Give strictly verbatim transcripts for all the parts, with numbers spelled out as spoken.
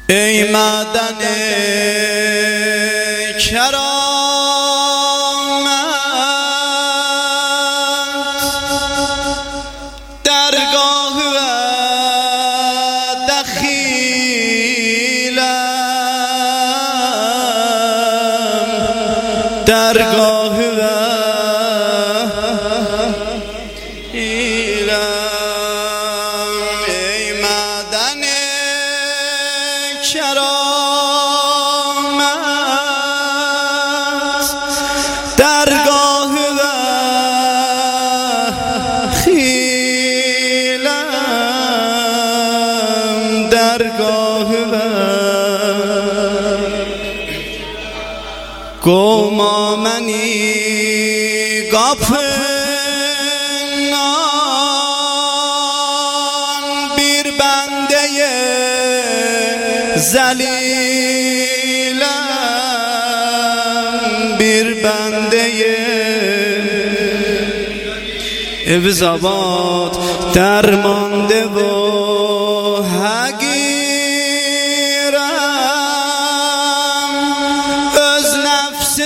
ای معدن کرامت درگاه و دخیلم درگاه و کرامت درگاه و خیلم درگاه و گما منی گاپنان بیر بنده زلیلم بیر بنده ابزابات درمانده و هگیرم از نفس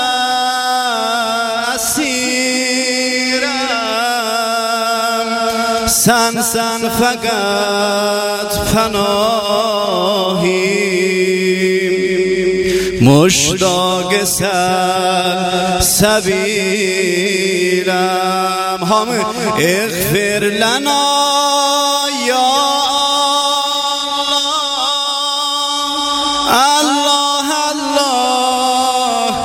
مسیرم سن سن فقط پناهی مشتاق سر سبیلم هم اغفر لنا یا الله الله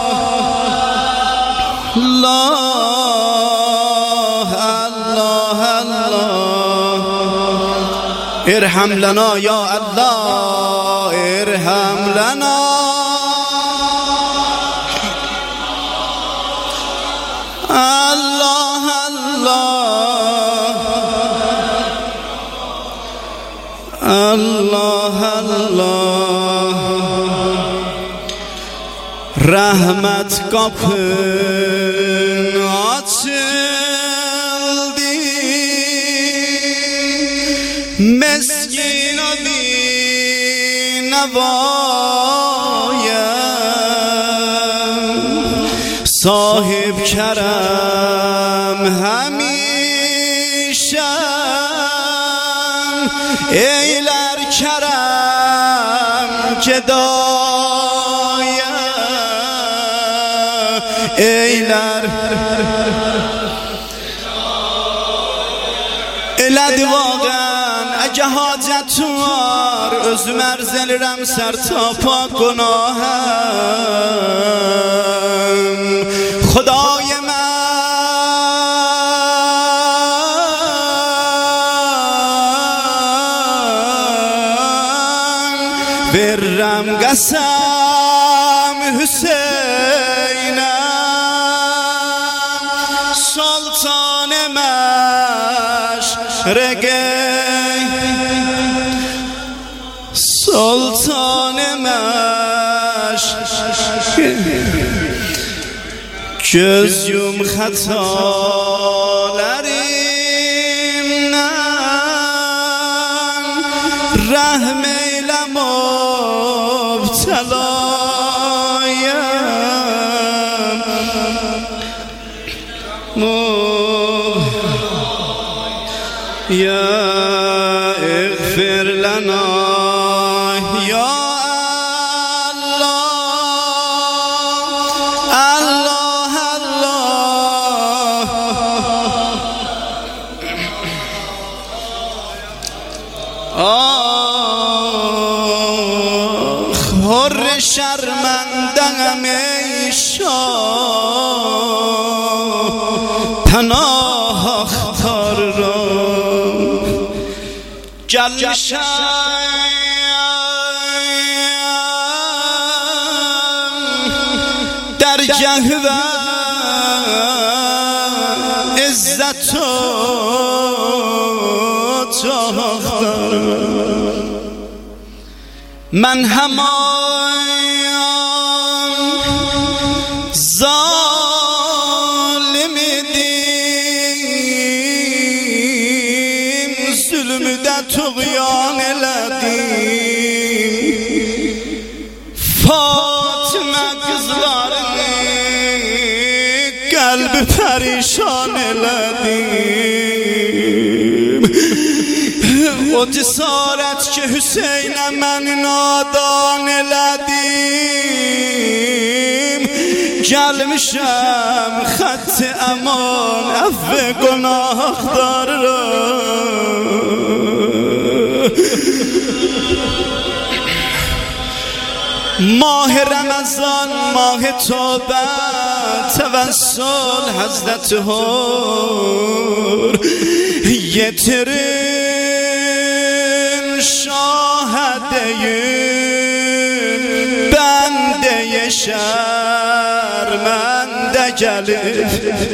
الله الله الله ارحم لنا یا الله ارحم لنا الله الله الله rahmet kapın açıldı meskin adi nevaya sahip kerem hemişe eyler kerem gedaya eyler elədi vaqən əgə hacətin var özüm ərz elirəm sərtapa günahım خدای من برم قسم حسینم سلطان مشرق سلطان مشرق göz yum hatalarımdan rahm eyle mubtalayım ya اغفر لنا ya حر شرمندم ای شاه پناه اختار را جل در جه و عزت و من همان ظالم دیم ظلم ده طغیان لدیم قلب پریشان لدیم و جسارت که حسین من نادان لدیم گل میشم خط امان عفو گناه دار را ماه رمضان ماه توبه توسل حضرت هور یترین شاهده بنده شرمنده گله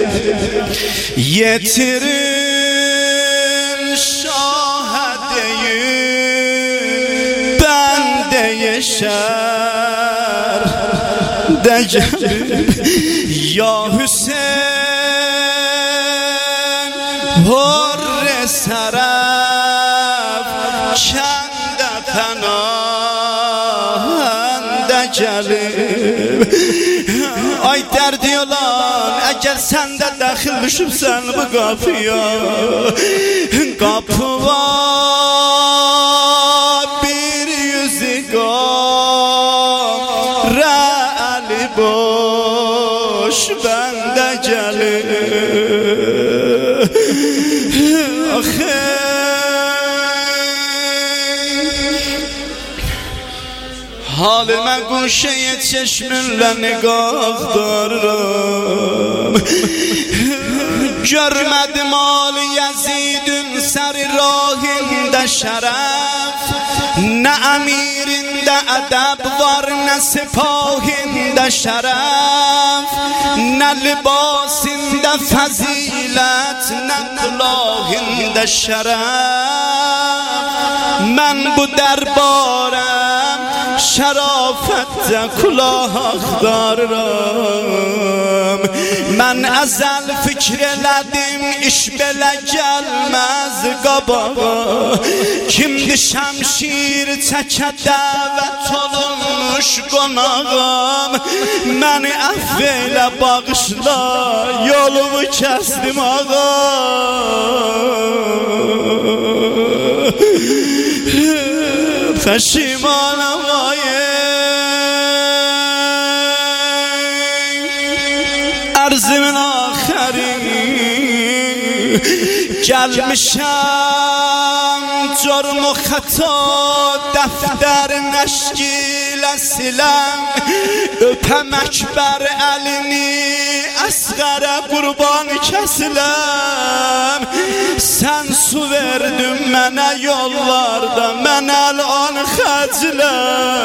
یترین شاهده بنده شرمنده گله یا حسین هر سرف چند پناهنده گله آی دردی olan اگر sen de daxil düşübsən bu qapıya qapı var bir yüzü qara əli boş bəndə gəlir axı حالم گوشه چشمله نگاه دارم جرمد مال یزیدون سر راهنده شرف نه امیرنده ادب وار نه سپاهنده شرف نه لباسنده فضیلت نه کلاهنده شرف من bu دربارم شرافت کلاه دارم من ازل فکر لدیم iş belə gəlməz qabağa kimdi şəmşir çəkə dəvət olunmuş qonağım məni əfv elə bağışla yolumu kəsdim ağa پشیمانم آیه عرض من آخری gelmişem جرم و خطا دفتر نشکیل silem öpemek bər əlini əsğərə qurban kəsiləm sən su verdin mənə yollarda mən əlan xəcləm